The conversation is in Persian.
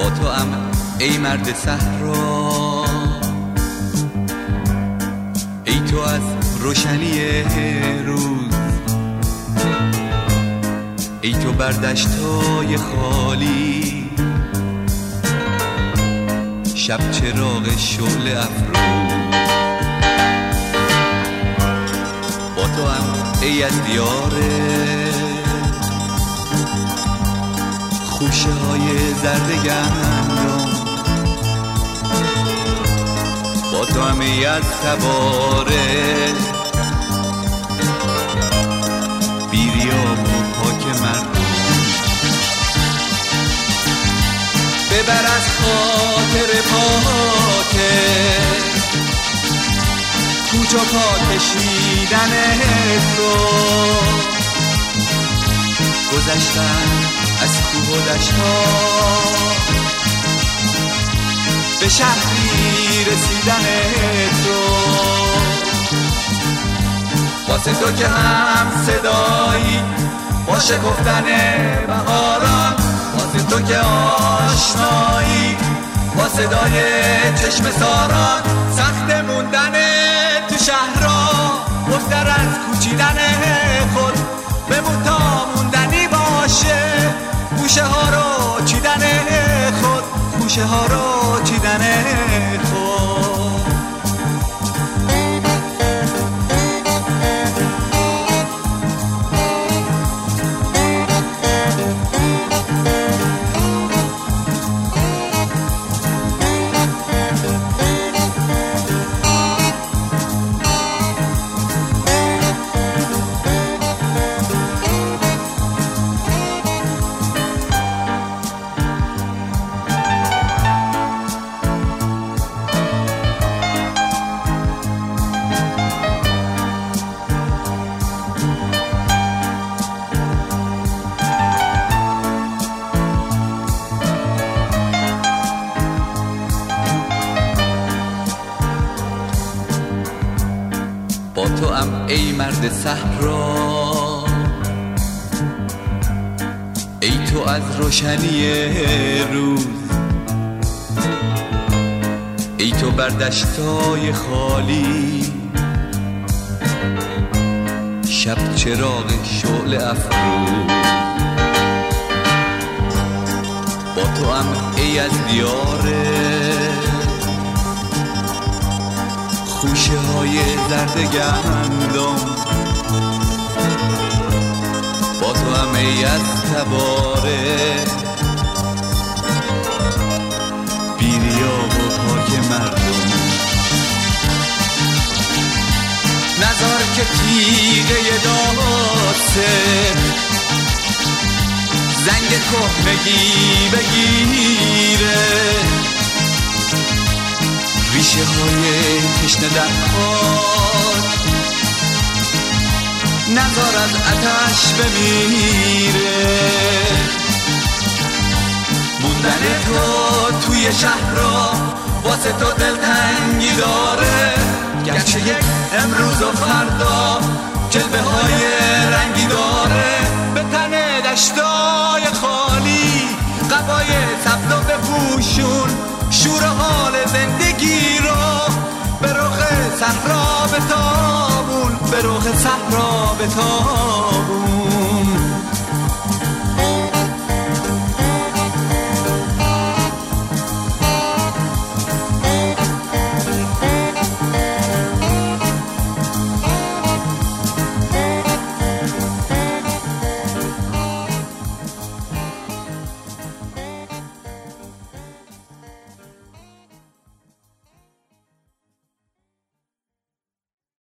با تو ام ای مرد صحرا، ای تو از روشنی روز، ای تو بر دشتای خالی، شب چراغ شعله افروز. با تو ام ای از دیار خوشه های زرد گندم، با تو ام ای از تباره بیریاب و پاک مردم. ببر از خاطر پاک کوچ و پا کشیدن تو، گذشتن از کوه و دشتا به شهری رسیدن تو. واسه تو که هم صدایی با شکفتن بهاران، واسه تو که آشنایی با صدای چشم ساران، سخت موندن تو شهرها بهتر از کوچیدن خود، بمون تا موندنی باشه گوشه ها رو چیدن خود، گوشه ها رو چیدن خود. با تو ام ای مرد صحرا، ای تو از روشنی روز، ای تو بر دشتای خالی، شب چراغ شعله افروز. با تو ام ای از دیار خوشه های زرد گندم، با تو هم ای از تباره بیریاب و پاک مردم. نذار که تیغه داسته زنگ کهنگی بگیره، ریشه های تشنه در خاک نذار از آتش بمیره. موندن تو توی شهرها واسه تو دلتنگی داره، گرچه یک امروز و فردا جلوه های رنگی داره. به تن دشتای خالی قبای سبز و بپوشون، شور حال زندگی رو به رخ صحرا بتابون، به رخ صحرا بتابون.